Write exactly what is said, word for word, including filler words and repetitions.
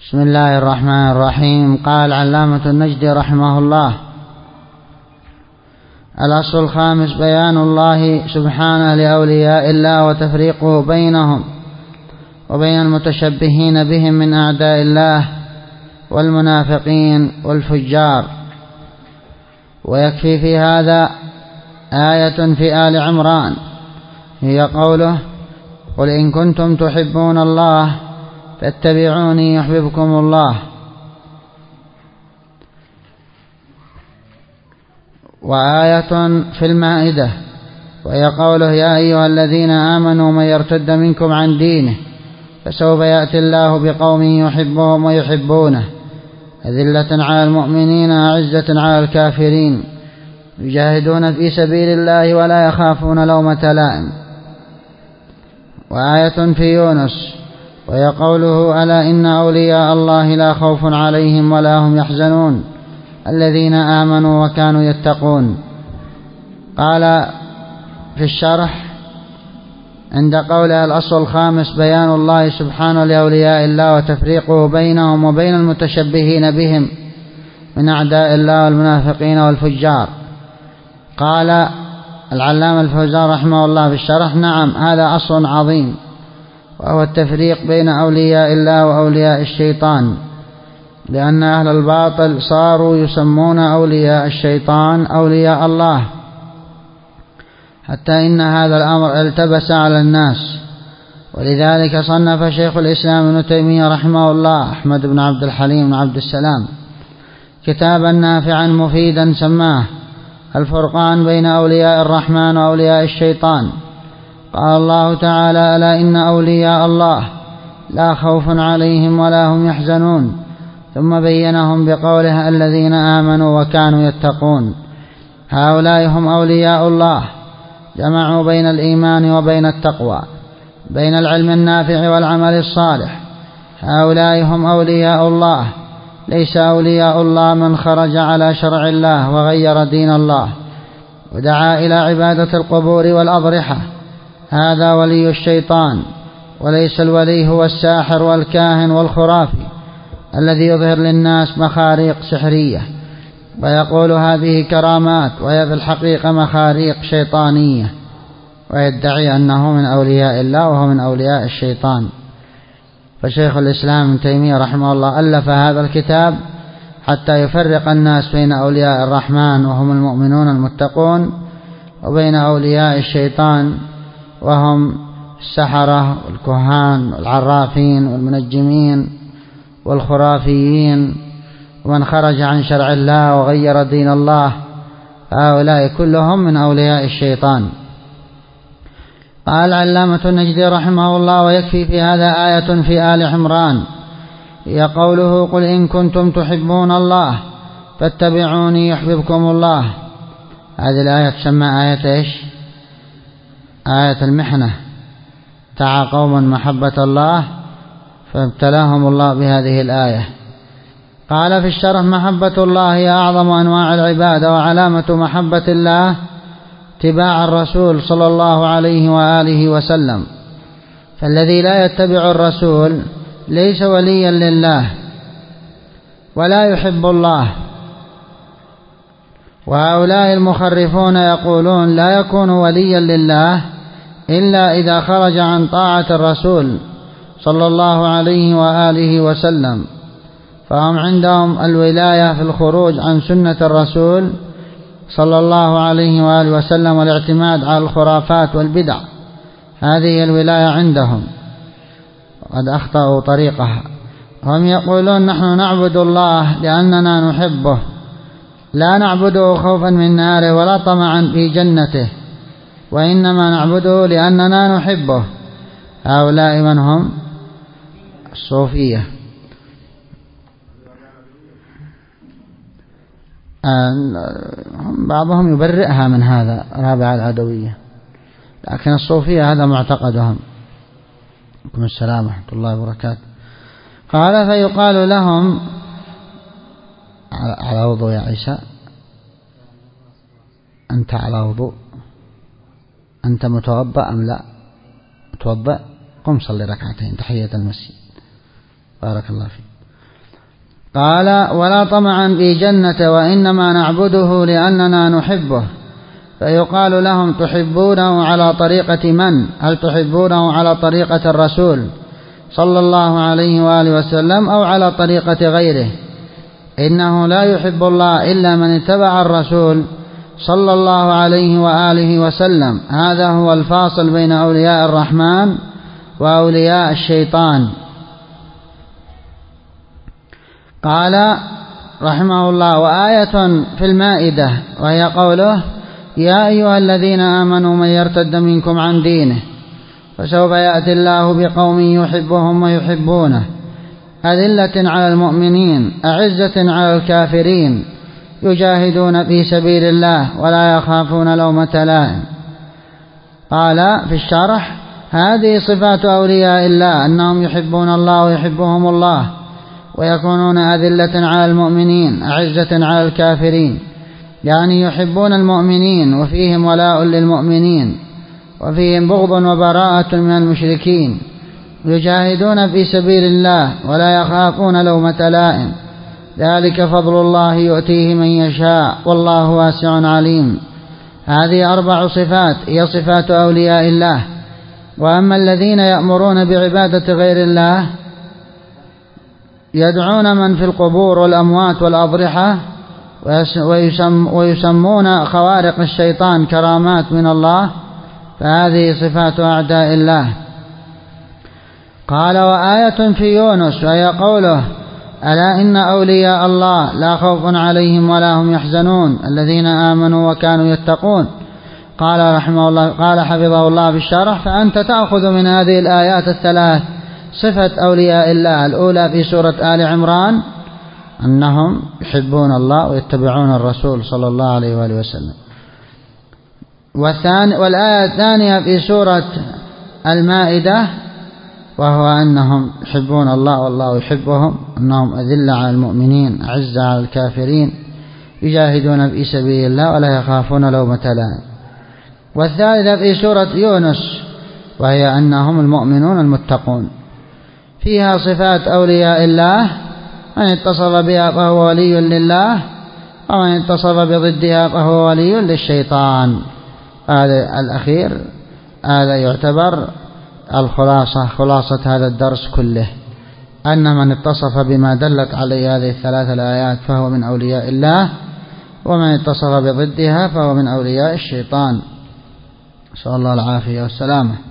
بسم الله الرحمن الرحيم. قال علامة النجدي رحمه الله: الأصل الخامس بيان الله سبحانه لأولياء الله وتفريقه بينهم وبين المتشبهين بهم من أعداء الله والمنافقين والفجار. ويكفي في هذا آية في آل عمران هي قوله: قل إن كنتم تحبون الله فاتبعوني يحببكم الله. وآية في المائدة وهي قوله: يا أيها الذين آمنوا من يرتد منكم عن دينه فسوف يأتي الله بقوم يحبهم ويحبونه أذلة على المؤمنين أعزة على الكافرين يجاهدون في سبيل الله ولا يخافون لومة لائم. وآية في يونس وهي قوله: ألا إن أولياء الله لا خوف عليهم ولا هم يحزنون الذين آمنوا وكانوا يتقون. قال في الشرح عند قوله: الأصل الخامس بيان الله سبحانه لأولياء الله وتفريقه بينهم وبين المتشبهين بهم من أعداء الله والمنافقين والفجار. قال العلامة الفوزان رحمه الله في الشرح: نعم، هذا أصل عظيم، وهو التفريق بين أولياء الله وأولياء الشيطان، لأن أهل الباطل صاروا يسمون أولياء الشيطان أولياء الله، حتى إن هذا الأمر التبس على الناس. ولذلك صنف شيخ الإسلام ابن تيمية رحمه الله أحمد بن عبد الحليم بن عبد السلام كتابا نافعا مفيدا سماه الفرقان بين أولياء الرحمن وأولياء الشيطان. قال الله تعالى: ألا إن أولياء الله لا خوف عليهم ولا هم يحزنون، ثم بينهم بقوله: الذين آمنوا وكانوا يتقون. هؤلاء هم أولياء الله، جمعوا بين الإيمان وبين التقوى، بين العلم النافع والعمل الصالح. هؤلاء هم أولياء الله، ليس أولياء الله من خرج على شرع الله وغير دين الله ودعا إلى عبادة القبور والأضرحة، هذا ولي الشيطان. وليس الولي هو الساحر والكاهن والخرافي الذي يظهر للناس مخاريق سحرية ويقول هذه كرامات، وهي في الحقيقة مخاريق شيطانية، ويدعي أنه من أولياء الله وهو من أولياء الشيطان. فشيخ الإسلام ابن تيمية رحمه الله ألف هذا الكتاب حتى يفرق الناس بين أولياء الرحمن وهم المؤمنون المتقون، وبين أولياء الشيطان وهم السحرة والكهان والعرافين والمنجمين والخرافيين ومن خرج عن شرع الله وغير دين الله، هؤلاء كلهم من أولياء الشيطان. قال علامة النجدي رحمه الله: ويكفي في هذا آية في آل عمران هي قوله: قل إن كنتم تحبون الله فاتبعوني يحببكم الله. هذه الآية تسمى آية إيش؟ آية المحنة. دعا قوما محبة الله فابتلاهم الله بهذه الآية. قال في الشرح: محبة الله هي أعظم أنواع العبادة، وعلامة محبة الله اتباع الرسول صلى الله عليه وآله وسلم. فالذي لا يتبع الرسول ليس وليا لله ولا يحب الله. وهؤلاء المخرفون يقولون لا يكون وليا لله إلا إذا خرج عن طاعة الرسول صلى الله عليه وآله وسلم، فهم عندهم الولاية في الخروج عن سنة الرسول صلى الله عليه وآله وسلم والاعتماد على الخرافات والبدع، هذه الولاية عندهم، قد أخطأوا طريقها. هم يقولون نحن نعبد الله لأننا نحبه، لا نعبده خوفا من ناره ولا طمعا في جنته، وإنما نعبده لأننا نحبه. هؤلاء من هم؟ الصوفية. بعضهم يبرئها من هذا رابع العدوية، لكن الصوفية هذا معتقدهم. عليكم السلام ورحمة الله وبركاته. قال: فيقال لهم على وضوء يا عيسى، أنت على وضوء، أنت متوضأ أم لا؟ متوضأ، قم صلي ركعتين تحية المسجد، بارك الله فيك. قال: ولا طمعا في جنة، وإنما نعبده لأننا نحبه. فيقال لهم: تحبونه على طريقة من؟ هل تحبونه على طريقة الرسول صلى الله عليه وآله وسلم أو على طريقة غيره؟ إنه لا يحب الله إلا من اتبع الرسول صلى الله عليه وآله وسلم. هذا هو الفاصل بين أولياء الرحمن وأولياء الشيطان. قال رحمه الله: وآية في المائدة، وهي قوله: يا أيها الذين آمنوا من يرتد منكم عن دينه فسوف يأتي الله بقوم يحبهم ويحبونه أذلة على المؤمنين أعزة على الكافرين يجاهدون في سبيل الله ولا يخافون لومة لائم. قال في الشرح: هذه صفات أولياء الله، أنهم يحبون الله ويحبهم الله، ويكونون أذلة على المؤمنين أعزة على الكافرين، يعني يحبون المؤمنين وفيهم ولاء للمؤمنين، وفيهم بغض وبراءة من المشركين، يجاهدون في سبيل الله ولا يخافون لومة لائم. ذلك فضل الله يؤتيه من يشاء والله واسع عليم. هذه أربع صفات هي صفات أولياء الله. وأما الذين يأمرون بعبادة غير الله يدعون من في القبور والأموات والأضرحة، ويسمون خوارق الشيطان كرامات من الله، فهذه صفات أعداء الله. قال: وآية في يونس، وهي قوله: ألا إن أولياء الله لا خوف عليهم ولا هم يحزنون الذين آمنوا وكانوا يتقون. قال رحمه الله، قال حفظه الله في الشرح: فأنت تأخذ من هذه الآيات الثلاث صفة أولياء الله. الأولى في سورة آل عمران أنهم يحبون الله ويتبعون الرسول صلى الله عليه وآله وسلم. والثاني والآية الثانية في سورة المائدة وهو أنهم يحبون الله والله يحبهم، أنهم أذلة على المؤمنين أعزة على الكافرين يجاهدون في سبيل الله ولا يخافون لومة لائم. والثالثة في سورة يونس وهي أنهم المؤمنون المتقون. فيها صفات أولياء الله، من اتصف بها فهو ولي لله، ومن اتصف بضدها فهو ولي للشيطان. هذا الأخير هذا يعتبر الخلاصة، خلاصة هذا الدرس كله، أن من اتصف بما دلت عليه هذه الثلاث الآيات فهو من أولياء الله، ومن اتصف بضدها فهو من أولياء الشيطان. نسأل الله العافية والسلامة.